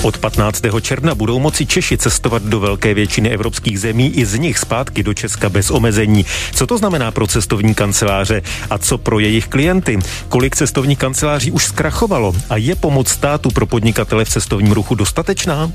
Od 15. června budou moci Češi cestovat do velké většiny evropských zemí i z nich zpátky do Česka bez omezení. Co to znamená pro cestovní kanceláře a co pro jejich klienty? Kolik cestovních kanceláří už zkrachovalo a je pomoc státu pro podnikatele v cestovním ruchu dostatečná?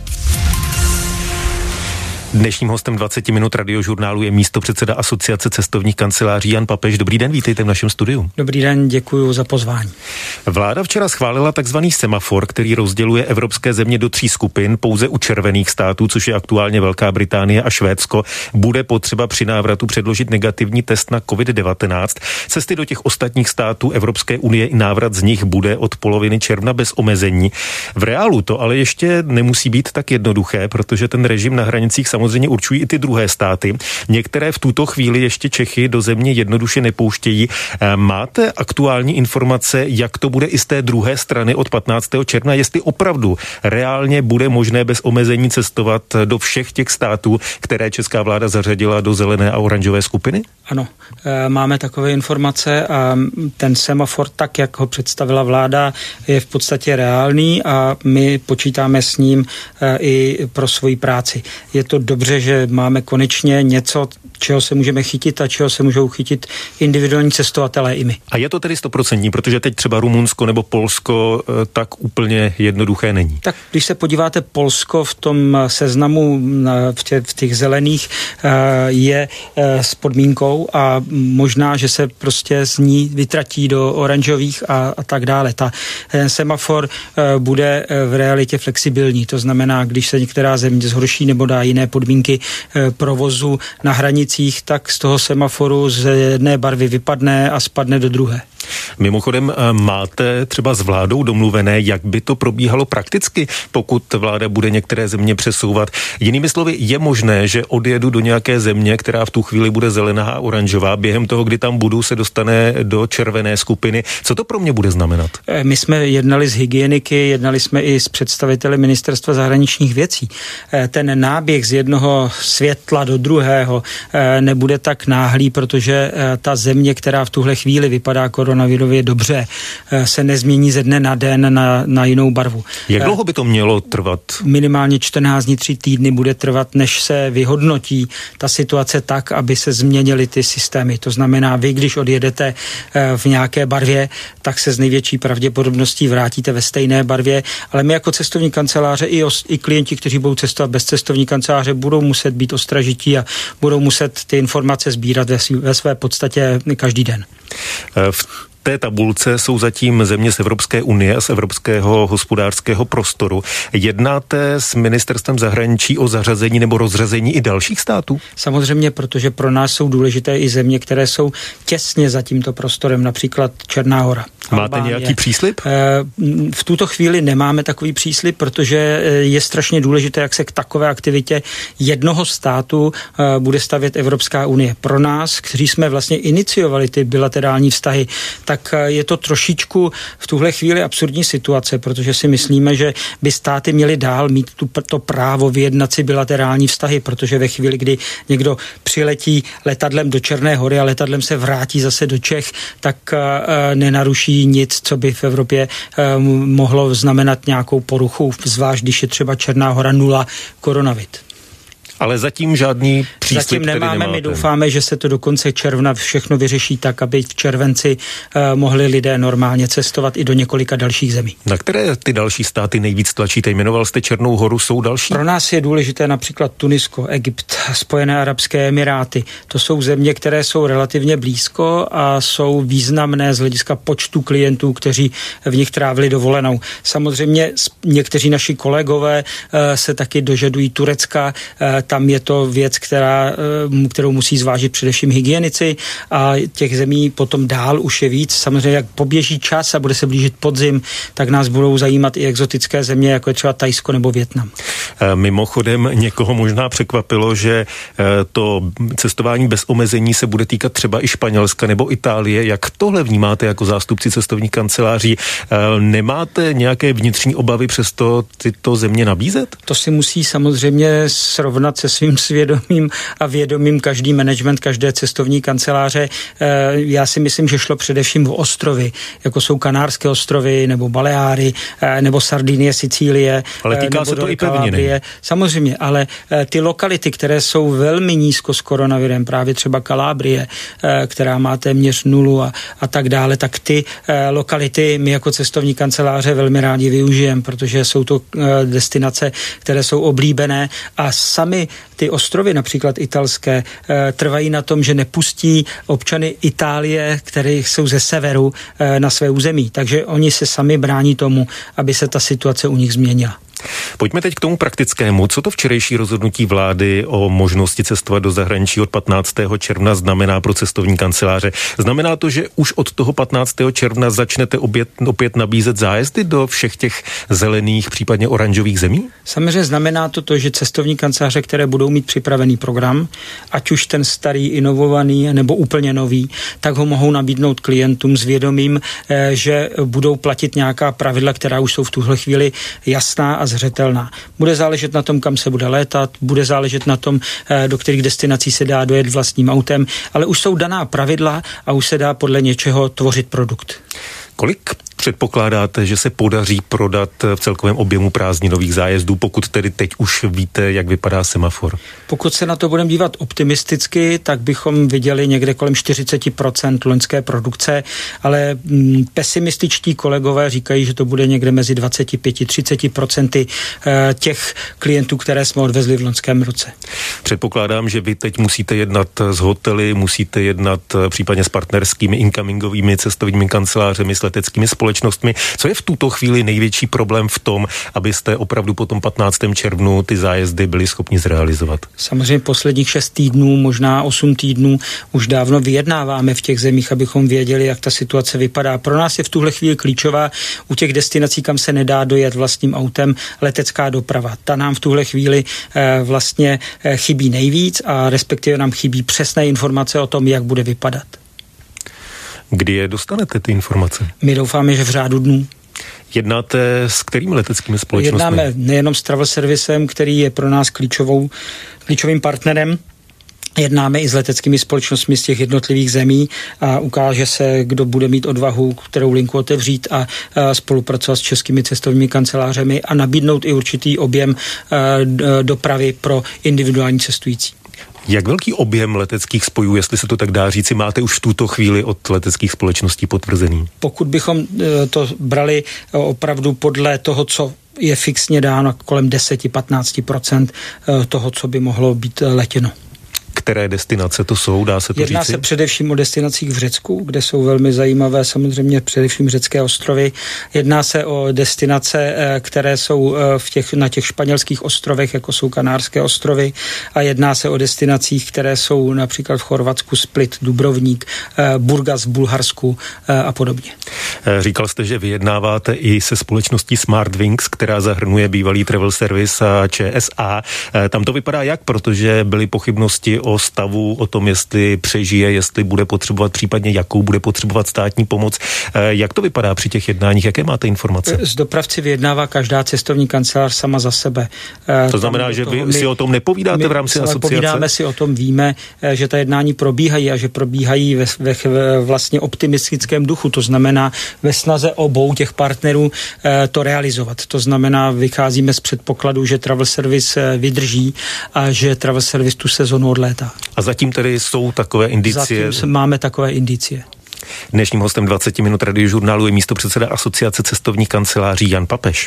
Dnešním hostem 20 minut radiožurnálu je místopředseda Asociace cestovních kanceláří Jan Papež. Dobrý den, vítejte v našem studiu. Dobrý den, děkuji za pozvání. Vláda včera schválila takzvaný semafor, který rozděluje evropské země do 3 skupin. Pouze u červených států, což je aktuálně Velká Británie a Švédsko, bude potřeba při návratu předložit negativní test na COVID-19. Cesty do těch ostatních států Evropské unie i návrat z nich bude od poloviny června bez omezení. V reálu to ale ještě nemusí být tak jednoduché, protože ten režim na hranicích samozřejmě určují i ty druhé státy. Některé v tuto chvíli ještě Čechy do země jednoduše nepouštějí. Máte aktuální informace, jak to bude i z té druhé strany od 15. června, jestli opravdu reálně bude možné bez omezení cestovat do všech těch států, které česká vláda zařadila do zelené a oranžové skupiny? Ano, máme takové informace a ten semafor, tak jak ho představila vláda, je v podstatě reálný a my počítáme s ním i pro svoji práci. Je to dobře, že máme konečně něco, čeho se můžeme chytit a čeho se můžou chytit individuální cestovatelé i my. A je to tedy 100%, protože teď třeba Rumunsko nebo Polsko tak úplně jednoduché není. Tak když se podíváte, Polsko v tom seznamu v těch zelených je s podmínkou a možná, že se prostě z ní vytratí do oranžových a tak dále. Ten semafor bude v realitě flexibilní, to znamená, když se některá země zhorší nebo dá jiné podmínky provozu na hranicích, tak z toho semaforu z jedné barvy vypadne a spadne do druhé. Mimochodem, máte třeba s vládou domluvené, jak by to probíhalo prakticky, pokud vláda bude některé země přesouvat? Jinými slovy, je možné, že odjedu do nějaké země, která v tu chvíli bude zelená a oranžová, během toho, kdy tam budu, se dostane do červené skupiny. Co to pro mě bude znamenat? My jsme jednali s hygieniky, jednali jsme i s představiteli Ministerstva zahraničních věcí. Ten náběh z jednoho světla do druhého nebude tak náhlý, protože ta země, která v tuhle chvíli vypadá koronavirově dobře, se nezmění ze dne na den na jinou barvu. Jak dlouho by to mělo trvat? Minimálně 14 dní, 3 týdny bude trvat, než se vyhodnotí ta situace tak, aby se změnily ty systémy. To znamená, vy, když odjedete v nějaké barvě, tak se z největší pravděpodobností vrátíte ve stejné barvě, ale my jako cestovní kanceláře i klienti, kteří budou cestovat bez cestovní kanceláře, budou muset být ostražití a budou muset ty informace sbírat ve své podstatě každý den. V té tabulce jsou zatím země z Evropské unie a z Evropského hospodářského prostoru. Jednáte s ministerstvem zahraničí o zařazení nebo rozřazení i dalších států? Samozřejmě, protože pro nás jsou důležité i země, které jsou těsně za tímto prostorem, například Černá Hora. Máte nějaký příslib? V tuto chvíli nemáme takový příslib, protože je strašně důležité, jak se k takové aktivitě jednoho státu bude stavět Evropská unie. Pro nás, kteří jsme vlastně iniciovali ty bilaterální vztahy, tak je to trošičku v tuhle chvíli absurdní situace, protože si myslíme, že by státy měly dál mít to právo vyjednat si bilaterální vztahy, protože ve chvíli, kdy někdo přiletí letadlem do Černé Hory a letadlem se vrátí zase do Čech, tak nenaruší nic, co by v Evropě mohlo znamenat nějakou poruchu, zvlášť když je třeba Černá Hora 0 koronavit. Ale zatím žádný příslib zatím nemáme. Nemáte. My doufáme, že se to do konce června všechno vyřeší tak, aby v červenci mohli lidé normálně cestovat i do několika dalších zemí. Na které ty další státy nejvíc tlačíte? Jmenoval jste Černou Horu, jsou další? Pro nás je důležité například Tunisko, Egypt, Spojené arabské emiráty. To jsou země, které jsou relativně blízko a jsou významné z hlediska počtu klientů, kteří v nich trávili dovolenou. Samozřejmě někteří naši kolegové se taky dožadují Turecka. Tam je to věc, kterou musí zvážit především hygienici a těch zemí potom dál už je víc. Samozřejmě, jak poběží čas a bude se blížit podzim, tak nás budou zajímat i exotické země, jako je třeba Thajsko nebo Vietnam. Mimochodem někoho možná překvapilo, že to cestování bez omezení se bude týkat třeba i Španělska nebo Itálie. Jak tohle vnímáte jako zástupci cestovních kanceláří? Nemáte nějaké vnitřní obavy přesto tyto země nabízet? To si musí samozřejmě srovnat se svým svědomím a vědomím každý management každé cestovní kanceláře. Já si myslím, že šlo především o ostrovy, jako jsou Kanárské ostrovy nebo Baleáry nebo Sardinie, Sicílie. Ale týká se to i pevniny. Samozřejmě, ale ty lokality, které jsou velmi nízko s koronavirem, právě třeba Kalábrie, která má téměř nulu a tak dále, tak ty lokality my jako cestovní kanceláře velmi rádi využijeme, protože jsou to destinace, které jsou oblíbené a sami ty ostrovy, například italské, trvají na tom, že nepustí občany Itálie, které jsou ze severu, na své území. Takže oni se sami brání tomu, aby se ta situace u nich změnila. Pojďme teď k tomu praktickému. Co to včerejší rozhodnutí vlády o možnosti cestovat do zahraničí od 15. června znamená pro cestovní kanceláře? Znamená to, že už od toho 15. června začnete opět nabízet zájezdy do všech těch zelených, případně oranžových zemí? Samozřejmě znamená to, že cestovní kanceláře, které budou mít připravený program, ať už ten starý, inovovaný nebo úplně nový, tak ho mohou nabídnout klientům s vědomím, že budou platit nějaká pravidla, která už jsou v tuhle chvíli jasná a zřetelná. Bude záležet na tom, kam se bude létat, bude záležet na tom, do kterých destinací se dá dojet vlastním autem, ale už jsou daná pravidla a už se dá podle něčeho tvořit produkt. Kolik předpokládáte, že se podaří prodat v celkovém objemu prázdninových zájezdů, pokud tedy teď už víte, jak vypadá semafor? Pokud se na to budeme dívat optimisticky, tak bychom viděli někde kolem 40% loňské produkce, ale pesimističtí kolegové říkají, že to bude někde mezi 25-30% těch klientů, které jsme odvezli v loňském roce. Předpokládám, že vy teď musíte jednat s hotely, musíte jednat případně s partnerskými incomingovými cestovními kancelářemi, s leteckými společnostmi. Co je v tuto chvíli největší problém v tom, abyste opravdu po tom 15. červnu ty zájezdy byli schopni zrealizovat? Samozřejmě posledních 6 týdnů, možná 8 týdnů už dávno vyjednáváme v těch zemích, abychom věděli, jak ta situace vypadá. Pro nás je v tuhle chvíli klíčová u těch destinací, kam se nedá dojet vlastním autem, letecká doprava. Ta nám v tuhle chvíli vlastně chybí nejvíc a respektive nám chybí přesné informace o tom, jak bude vypadat. Kdy je dostanete ty informace? My doufáme, že v řádu dnů. Jednáte s kterými leteckými společnostmi? Jednáme nejenom s Travel Servicem, který je pro nás klíčovým partnerem, jednáme i s leteckými společnostmi z těch jednotlivých zemí a ukáže se, kdo bude mít odvahu, kterou linku otevřít a spolupracovat s českými cestovními kancelářemi a nabídnout i určitý objem dopravy pro individuální cestující. Jak velký objem leteckých spojů, jestli se to tak dá říci, máte už v tuto chvíli od leteckých společností potvrzený? Pokud bychom to brali opravdu podle toho, co je fixně dáno, kolem 10-15% toho, co by mohlo být letěno. Které destinace to jsou, dá se to říci? Jedná se především o destinacích v Řecku, kde jsou velmi zajímavé, samozřejmě především řecké ostrovy. Jedná se o destinace, které jsou na těch španělských ostrovech, jako jsou Kanárské ostrovy, a jedná se o destinacích, které jsou například v Chorvatsku, Split, Dubrovník, Burgas v Bulharsku a podobně. Říkal jste, že vyjednáváte i se společností SmartWings, která zahrnuje bývalý Travel Service a ČSA. Tam to vypadá jak, protože byly pochybnosti o stavu, o tom, jestli přežije, jestli bude potřebovat, případně jakou bude potřebovat státní pomoc. Jak to vypadá při těch jednáních? Jaké máte informace? S dopravci vyjednává každá cestovní kancelář sama za sebe. To znamená, že vy si o tom nepovídáte v rámci asociace? Povídáme si o tom, víme, že ta jednání probíhají a že probíhají ve vlastně optimistickém duchu. To znamená ve snaze obou těch partnerů to realizovat. To znamená, vycházíme z předpokladu, že Travel Service vydrží a že Travel Service tu sezonu odlétá. A zatím tedy jsou takové indicie? Zatím máme takové indicie. Dnešním hostem 20 minut Radiožurnálu je místopředseda Asociace cestovních kanceláří Jan Papež.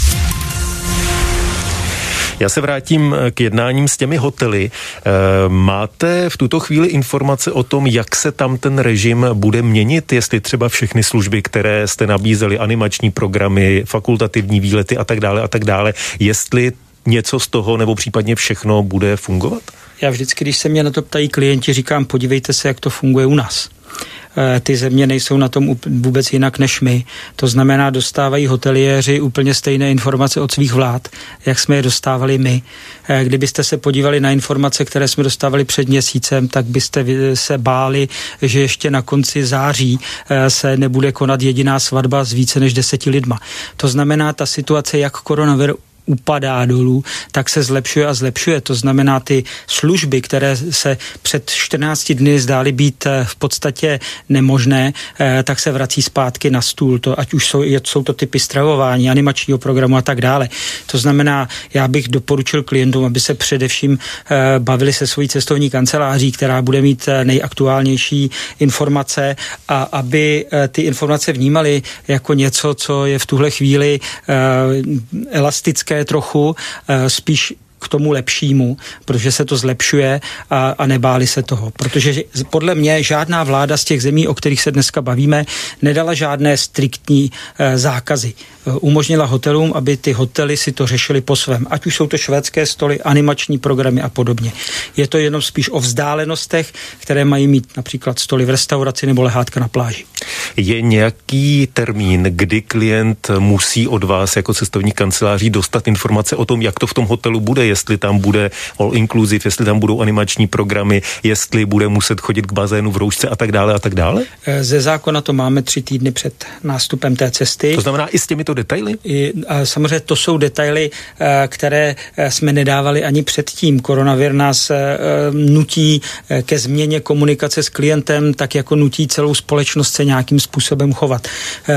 Já se vrátím k jednáním s těmi hotely. Máte v tuto chvíli informace o tom, jak se tam ten režim bude měnit, jestli třeba všechny služby, které jste nabízeli, animační programy, fakultativní výlety a tak dále, jestli něco z toho nebo případně všechno bude fungovat? Já vždycky, když se mě na to ptají klienti, říkám, podívejte se, jak to funguje u nás. Ty země nejsou na tom vůbec jinak než my. To znamená, dostávají hoteliéři úplně stejné informace od svých vlád, jak jsme je dostávali my. Kdybyste se podívali na informace, které jsme dostávali před měsícem, tak byste se báli, že ještě na konci září se nebude konat jediná svatba s více než 10 lidma. To znamená, ta situace, jak koronavir upadá dolů, tak se zlepšuje a zlepšuje. To znamená, ty služby, které se před 14 dny zdály být v podstatě nemožné, tak se vrací zpátky na stůl. To, ať už jsou to typy stravování, animačního programu a tak dále. To znamená, já bych doporučil klientům, aby se především bavili se svojí cestovní kanceláří, která bude mít nejaktuálnější informace a aby ty informace vnímali jako něco, co je v tuhle chvíli elastické trochu, spíš k tomu lepšímu, protože se to zlepšuje a nebáli se toho. Protože podle mě žádná vláda z těch zemí, o kterých se dneska bavíme, nedala žádné striktní zákazy. Umožnila hotelům, aby ty hotely si to řešili po svém. Ať už jsou to švédské stoly, animační programy a podobně. Je to jenom spíš o vzdálenostech, které mají mít například stoly v restauraci nebo lehátka na pláži. Je nějaký termín, kdy klient musí od vás jako cestovní kanceláří dostat informace o tom, jak to v tom hotelu bude, jestli tam bude all inclusive, jestli tam budou animační programy, jestli bude muset chodit k bazénu v roušce a tak dále a tak dále? Ze zákona to máme 3 týdny před nástupem té cesty. To znamená i s těmito detaily? Samozřejmě to jsou detaily, které jsme nedávali ani předtím. Koronavir nás nutí ke změně komunikace s klientem, tak jako nutí celou společnost se nějakým způsobem chovat.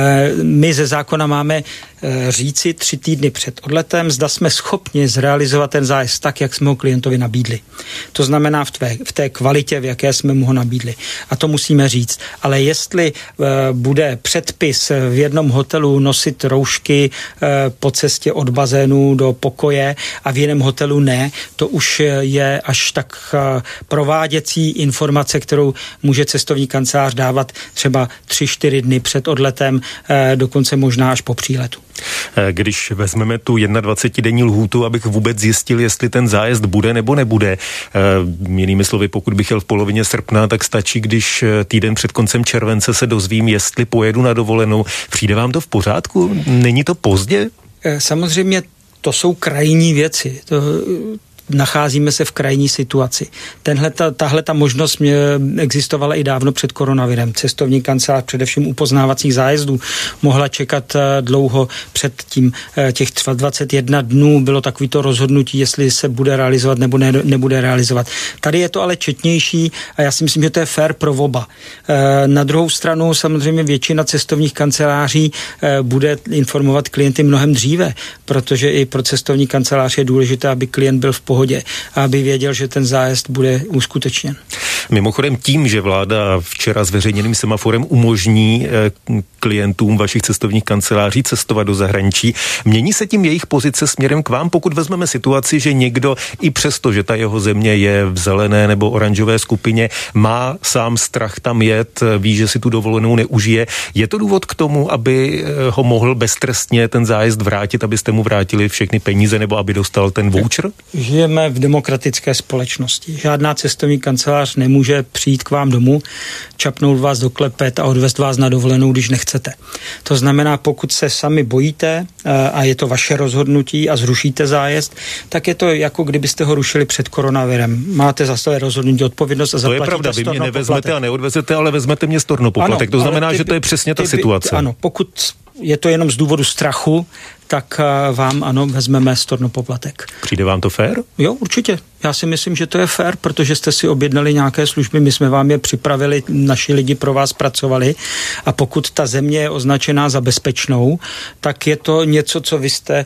My ze zákona máme říci 3 týdny před odletem, zda jsme schopni zrealizovat ten zájezd tak, jak jsme ho klientovi nabídli. To znamená v té kvalitě, v jaké jsme mu ho nabídli. A to musíme říct. Ale jestli bude předpis v jednom hotelu nosit roušky po cestě od bazénu do pokoje a v jiném hotelu ne, to už je až tak prováděcí informace, kterou může cestovní kancelář dávat třeba 3-4 dny před odletem, dokonce možná až po příletu. Když vezmeme tu 21denní lhůtu, abych vůbec zjistil, jestli ten zájezd bude nebo nebude. Jinými slovy, pokud bych jel v polovině srpna, tak stačí, když týden před koncem července se dozvím, jestli pojedu na dovolenou. Přijde vám to v pořádku? Není to pozdě? Samozřejmě to jsou krajní věci. Nacházíme se v krajní situaci. Tahle možnost existovala i dávno před koronavirem. Cestovní kancelář především u poznávacích zájezdů mohla čekat dlouho před tím. Těch 21 dnů bylo takovýto rozhodnutí, jestli se bude realizovat nebo nebude realizovat. Tady je to ale četnější a já si myslím, že to je fair pro oba. Na druhou stranu samozřejmě většina cestovních kanceláří bude informovat klienty mnohem dříve, protože i pro cestovní kancelář je důležité, aby klient byl v pohodě a aby věděl, že ten zájezd bude uskutečněn. Mimochodem tím, že vláda včera zveřejněným semaforem umožní klientům vašich cestovních kanceláří cestovat do zahraničí, mění se tím jejich pozice směrem k vám, pokud vezmeme situaci, že někdo i přesto, že ta jeho země je v zelené nebo oranžové skupině, má sám strach tam jet, ví, že si tu dovolenou neužije. Je to důvod k tomu, aby ho mohl beztrestně ten zájezd vrátit, abyste mu vrátili všechny peníze nebo aby dostal ten voucher? Žijeme v demokratické společnosti. Žádná cestovní kancelář nemůže přijít k vám domů, čapnout vás do klepet a odvést vás na dovolenou, když nechcete. To znamená, pokud se sami bojíte a je to vaše rozhodnutí a zrušíte zájezd, tak je to jako kdybyste ho rušili před koronavirem. Máte za své rozhodnutí odpovědnost a zaplatíte stornopoplatek. To je pravda, vy mě nevezmete poplatek. A neodvezete, ale vezmete mě stornopoplatek. To znamená, že to je přesně ta situace. Ano, pokud je to jenom z důvodu strachu, tak vám ano, vezmeme stornopoplatek. Přijde vám to fér? Jo, určitě. Já si myslím, že to je fér, protože jste si objednali nějaké služby, my jsme vám je připravili, naši lidi pro vás pracovali a pokud ta země je označená za bezpečnou, tak je to něco, co vy jste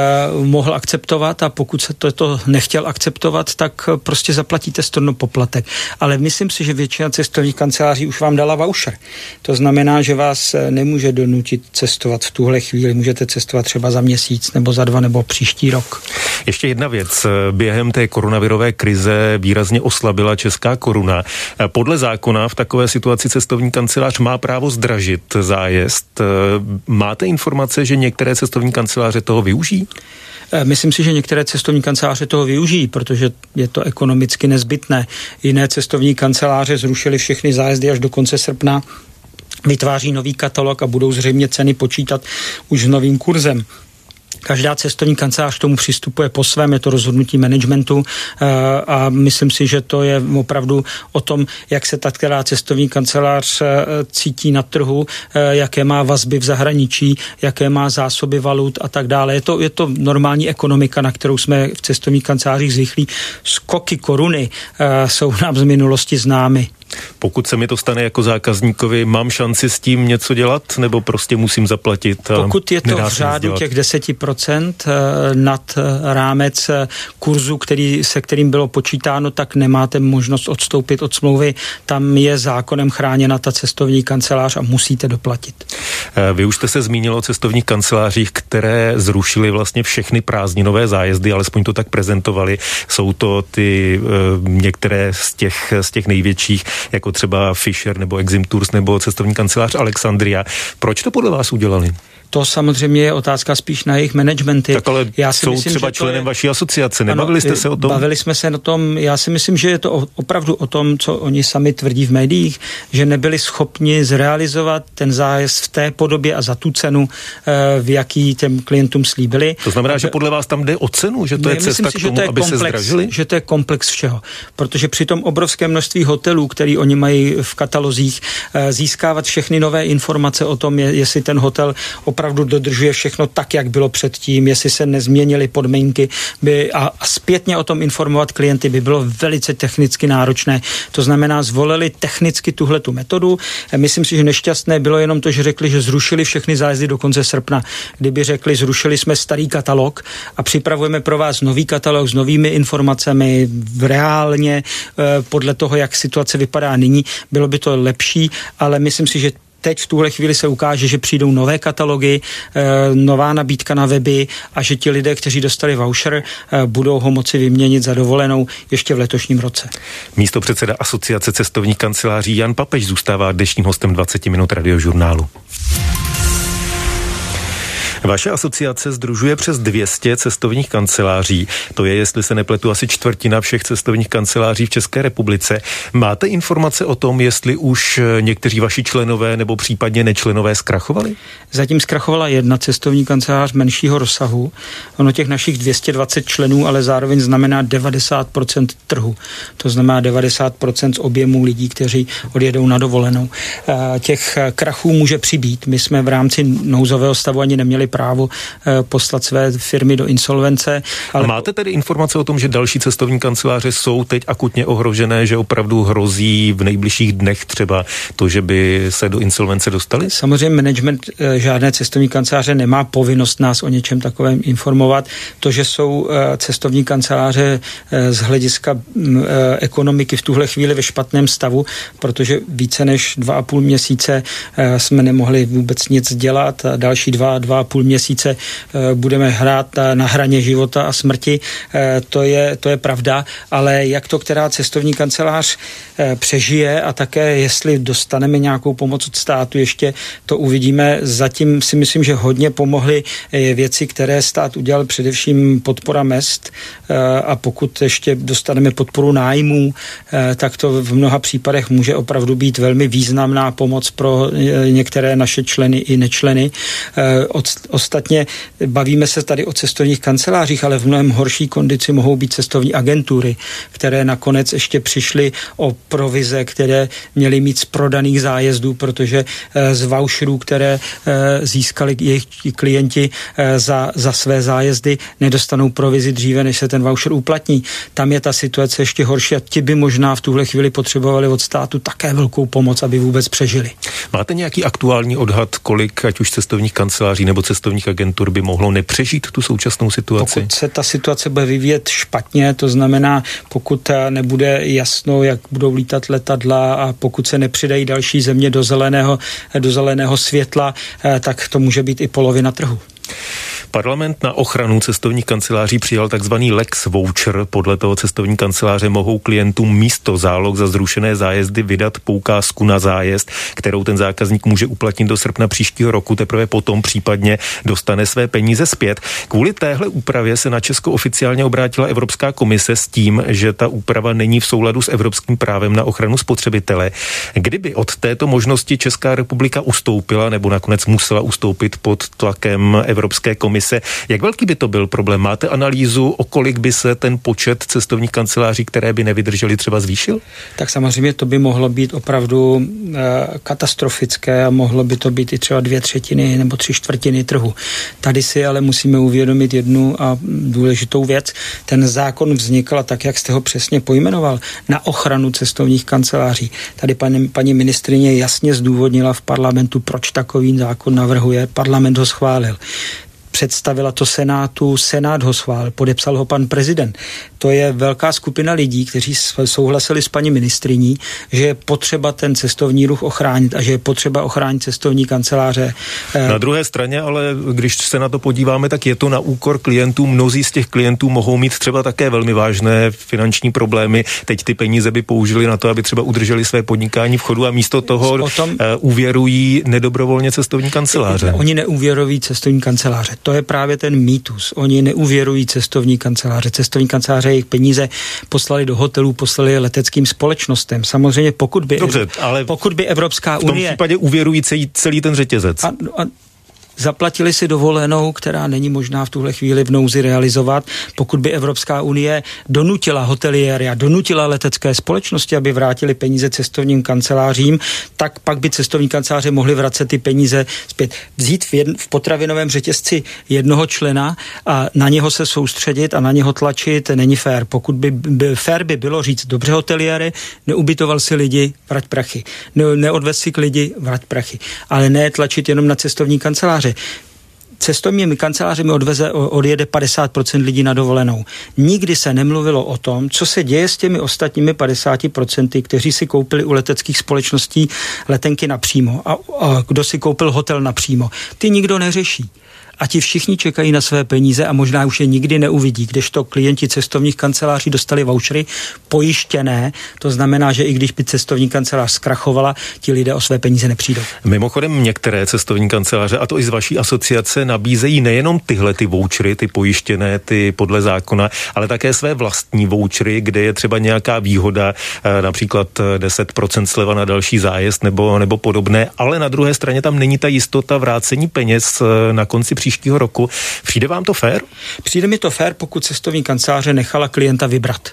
mohl akceptovat a pokud se to nechtěl akceptovat, tak prostě zaplatíte stornopoplatek. Ale myslím si, že většina cestovních kanceláří už vám dala voucher. To znamená, že vás nemůže donutit cestovat v tuhle chvíli. Můžete cestovat třeba za měsíc nebo za 2 nebo příští rok. Ještě jedna věc. Během té koronavirové krize výrazně oslabila česká koruna. Podle zákona v takové situaci cestovní kancelář má právo zdražit zájezd. Máte informace, že některé cestovní kanceláře toho využijí? Myslím si, že některé cestovní kanceláře toho využijí, protože je to ekonomicky nezbytné. Jiné cestovní kanceláře zrušily všechny zájezdy až do konce srpna, vytváří nový katalog a budou zřejmě ceny počítat už s novým kurzem. Každá cestovní kancelář k tomu přistupuje po svém, je to rozhodnutí managementu a myslím si, že to je opravdu o tom, jak se ta která cestovní kancelář cítí na trhu, jaké má vazby v zahraničí, jaké má zásoby valut a tak dále. Je to normální ekonomika, na kterou jsme v cestovních kancelářích zvyklí. Skoky koruny jsou nám z minulosti známy. Pokud se mi to stane jako zákazníkovi, mám šanci s tím něco dělat, nebo prostě musím zaplatit? Pokud je to v řádu těch 10% nad rámec kurzu, se kterým bylo počítáno, tak nemáte možnost odstoupit od smlouvy. Tam je zákonem chráněna ta cestovní kancelář a musíte doplatit. Vy už jste se zmínil o cestovních kancelářích, které zrušily vlastně všechny prázdninové zájezdy, alespoň to tak prezentovali. Jsou to ty některé z těch největších, jako třeba Fisher nebo Exim Tours nebo cestovní kancelář Alexandria. Proč to podle vás udělali? To samozřejmě je otázka spíš na jejich managementy. Tak ale jsou třeba členem vaší asociace. Nebavili jste se o tom? Bavili jsme se o tom. Já si myslím, že je to opravdu o tom, co oni sami tvrdí v médiích, že nebyli schopni zrealizovat ten zájezd v té podobě a za tu cenu, v jaký těm klientům slíbili. To znamená, že podle vás tam jde o cenu, že to je cesta k tomu, aby se zdražili? Že to je komplex všeho. Protože při tom obrovském množství hotelů, který oni mají v katalozích, získávat všechny nové informace o tom, jestli ten hotel opravdu dodržuje všechno tak, jak bylo předtím, jestli se nezměnily podmínky a zpětně o tom informovat klienty by bylo velice technicky náročné. To znamená, zvolili technicky tuhletu metodu. Myslím si, že nešťastné bylo jenom to, že řekli, že zrušili všechny zájezdy do konce srpna. Kdyby řekli, zrušili jsme starý katalog a připravujeme pro vás nový katalog s novými informacemi reálně podle toho, jak situace vypadá nyní, bylo by to lepší, ale myslím si, že teď v tuhle chvíli se ukáže, že přijdou nové katalogy, nová nabídka na weby a že ti lidé, kteří dostali voucher, budou ho moci vyměnit za dovolenou ještě v letošním roce. Místopředseda Asociace cestovních kanceláří Jan Papež zůstává dnešním hostem 20 minut Radiožurnálu. Vaše asociace sdružuje přes 200 cestovních kanceláří. To je, jestli se nepletu, asi čtvrtina všech cestovních kanceláří v České republice. Máte informace o tom, jestli už někteří vaši členové nebo případně nečlenové zkrachovali? Zatím zkrachovala jedna cestovní kancelář menšího rozsahu. Ono těch našich 220 členů, ale zároveň znamená 90% trhu. To znamená 90% z objemu lidí, kteří odjedou na dovolenou. Těch krachů může přibýt. My jsme v rámci nouzového stavu ani neměli právo poslat své firmy do insolvence. Ale máte tedy informace o tom, že další cestovní kanceláře jsou teď akutně ohrožené, že opravdu hrozí v nejbližších dnech třeba to, že by se do insolvence dostali? Samozřejmě management žádné cestovní kanceláře nemá povinnost nás o něčem takovém informovat. To, že jsou cestovní kanceláře z hlediska ekonomiky v tuhle chvíli ve špatném stavu, protože více než 2,5 měsíce jsme nemohli vůbec nic dělat a další 2,5 měsíce budeme hrát na hraně života a smrti. To je pravda, ale jak to která cestovní kancelář přežije a také jestli dostaneme nějakou pomoc od státu, ještě to uvidíme. Zatím si myslím, že hodně pomohly věci, které stát udělal, především podpora mezd a pokud ještě dostaneme podporu nájmů, tak to v mnoha případech může opravdu být velmi významná pomoc pro některé naše členy i nečleny. Ostatně bavíme se tady o cestovních kancelářích, ale v mnohem horší kondici mohou být cestovní agentury, které nakonec ještě přišly o provize, které měly mít z prodaných zájezdů, protože z voucherů, které získali jejich klienti za své zájezdy, nedostanou provizi dříve, než se ten voucher uplatní. Tam je ta situace ještě horší a ti by možná v tuhle chvíli potřebovali od státu také velkou pomoc, aby vůbec přežili. Máte nějaký aktuální odhad, kolik ať už cestovních kanceláří nebo cestovních agentur by mohlo nepřežít tu současnou situaci? Pokud se ta situace bude vyvíjet špatně, to znamená, pokud nebude jasno, jak budou lítat letadla a pokud se nepřidají další země do zeleného světla, tak to může být i polovina trhu. Parlament na ochranu cestovních kanceláří přijal takzvaný Lex Voucher. Podle toho cestovní kanceláře mohou klientům místo záloh za zrušené zájezdy vydat poukázku na zájezd, kterou ten zákazník může uplatnit do srpna příštího roku, teprve potom případně dostane své peníze zpět. Kvůli téhle úpravě se na Česko oficiálně obrátila Evropská komise s tím, že ta úprava není v souladu s evropským právem na ochranu spotřebitele. Kdyby od této možnosti Česká republika ustoupila nebo nakonec musela ustoupit pod tlakem Evropské komise, jak velký by to byl problém? Máte analýzu, o kolik by se ten počet cestovních kanceláří, které by nevydržely, třeba zvýšil? Tak samozřejmě to by mohlo být opravdu katastrofické a mohlo by to být i třeba 2/3 nebo 3/4 trhu. Tady si ale musíme uvědomit jednu a důležitou věc. Ten zákon vznikl, a tak, jak jste ho přesně pojmenoval, na ochranu cestovních kanceláří. Tady paní ministryně jasně zdůvodnila v parlamentu, proč takový zákon navrhuje. Parlament ho schválil. Představila to Senátu, Senát ho schválil, podepsal ho pan prezident. To je velká skupina lidí, kteří souhlasili s paní ministryní, že je potřeba ten cestovní ruch ochránit a že je potřeba ochránit cestovní kanceláře. Na druhé straně, ale když se na to podíváme, tak je to na úkor klientů. Mnozí z těch klientů mohou mít třeba také velmi vážné finanční problémy. Teď ty peníze by použili na to, aby třeba udrželi své podnikání v chodu a místo toho uvěrují nedobrovolně cestovní kanceláře. Oni neuvěrují cestovní kanceláře. To je právě ten mýtus. Oni neuvěrují cestovní kanceláře. Cestovní kanceláře jejich peníze poslali do hotelů, poslali leteckým společnostem. Samozřejmě pokud by Evropská unie... V tom případě uvěrují celý ten řetězec. A zaplatili si dovolenou, která není možná v tuhle chvíli v nouzi realizovat. Pokud by Evropská unie donutila hoteliéry a donutila letecké společnosti, aby vrátili peníze cestovním kancelářím, tak pak by cestovní kanceláře mohly vracet ty peníze zpět. Vzít v potravinovém řetězci jednoho člena a na něho se soustředit a na něho tlačit není fér. Pokud by fér by bylo říct, dobře hoteliéry, neubytoval si lidi, vrať prachy. Neodvez si k lidi, vrať prachy. Ale ne tlačit jenom na cestovní kanceláře. Cestovními kancelářemi odjede 50% lidí na dovolenou. Nikdy se nemluvilo o tom, co se děje s těmi ostatními 50%, kteří si koupili u leteckých společností letenky napřímo a kdo si koupil hotel napřímo. Ty nikdo neřeší. A ti všichni čekají na své peníze a možná už je nikdy neuvidí, kdežto klienti cestovních kanceláří dostali vouchery pojištěné, to znamená, že i když by cestovní kancelář zkrachovala, ti lidé o své peníze nepřijdou. Mimochodem některé cestovní kanceláře, a to i z vaší asociace, nabízejí nejenom tyhle ty vouchery, ty pojištěné, ty podle zákona, ale také své vlastní vouchery, kde je třeba nějaká výhoda, například 10% sleva na další zájezd nebo podobné, ale na druhé straně tam není ta jistota vrácení peněz na konci příštího roku. Přijde vám to fér? Přijde mi to fér, pokud cestovní kanceláře nechala klienta vybrat.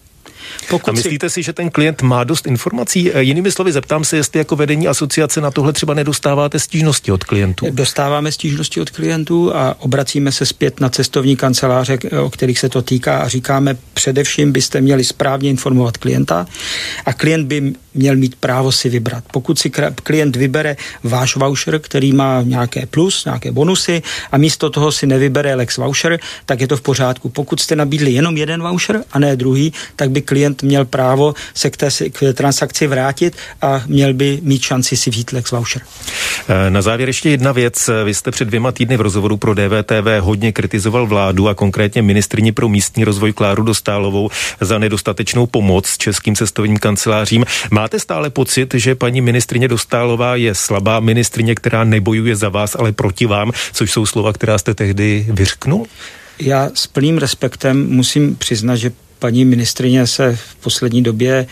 A myslíte si, že ten klient má dost informací? Jinými slovy, zeptám se, jestli jako vedení asociace na tohle třeba nedostáváte stížnosti od klientů. Dostáváme stížnosti od klientů a obracíme se zpět na cestovní kanceláře, o kterých se to týká, a říkáme, především byste měli správně informovat klienta a klient by měl mít právo si vybrat. Pokud si klient vybere váš voucher, který má nějaké plus, nějaké bonusy a místo toho si nevybere Lex Voucher, tak je to v pořádku. Pokud jste nabídli jenom jeden voucher a ne druhý, tak by klient měl právo se k transakci vrátit a měl by mít šanci si vzít Lex Voucher. Na závěr ještě jedna věc. Vy jste před 2 týdny v rozhovoru pro DVTV hodně kritizoval vládu a konkrétně ministryni pro místní rozvoj Kláru Dostálovou za nedostatečnou pomoc českým cestovním kancelářím. Máte stále pocit, že paní ministryně Dostálová je slabá ministryně, která nebojuje za vás, ale proti vám, což jsou slova, která jste tehdy vyřknul? Já s plným respektem musím přiznat, že paní ministryně se v poslední době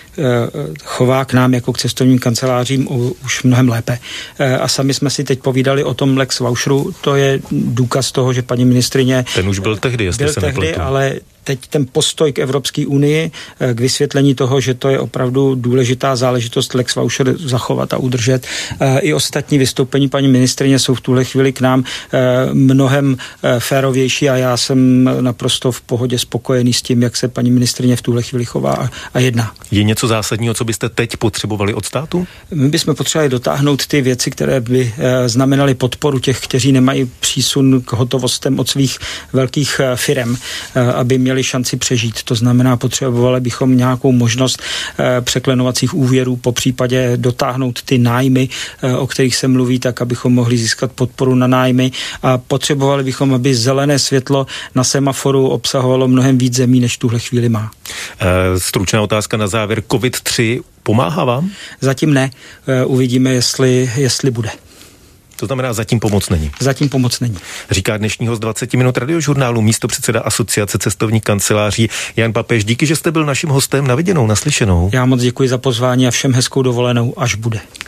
chová k nám jako k cestovním kancelářím už mnohem lépe. A sami jsme si teď povídali o tom Lex Voucheru, to je důkaz toho, že paní ministryně... Ten už byl tehdy, jestli se nepletu. Ale teď ten postoj k Evropské unii, k vysvětlení toho, že to je opravdu důležitá záležitost Lex Voucher zachovat a udržet. I ostatní vystoupení paní ministryně jsou v tuhle chvíli k nám mnohem férovější a já jsem naprosto v pohodě spokojený s tím, jak se paní ministryně v tuhle chvíli chová a jedná. Je něco zásadního, co byste teď potřebovali od státu? My bychom potřebovali dotáhnout ty věci, které by znamenaly podporu těch, kteří nemají přísun k hotovostem od svých velkých firem, aby měli měli šanci přežít. To znamená, potřebovali bychom nějakou možnost překlenovacích úvěrů, po případě dotáhnout ty nájmy, o kterých se mluví, tak abychom mohli získat podporu na nájmy, a potřebovali bychom, aby zelené světlo na semaforu obsahovalo mnohem víc zemí, než tuhle chvíli má. Stručná otázka na závěr. COVID-3 pomáhá vám? Zatím ne. Uvidíme, jestli bude. To znamená, zatím pomoc není. Zatím pomoc není. Říká dnešní host 20 minut radiožurnálu, místopředseda Asociace cestovních kanceláří Jan Papež. Díky, že jste byl naším hostem. Na viděnou, naslyšenou. Já moc děkuji za pozvání a všem hezkou dovolenou, až bude.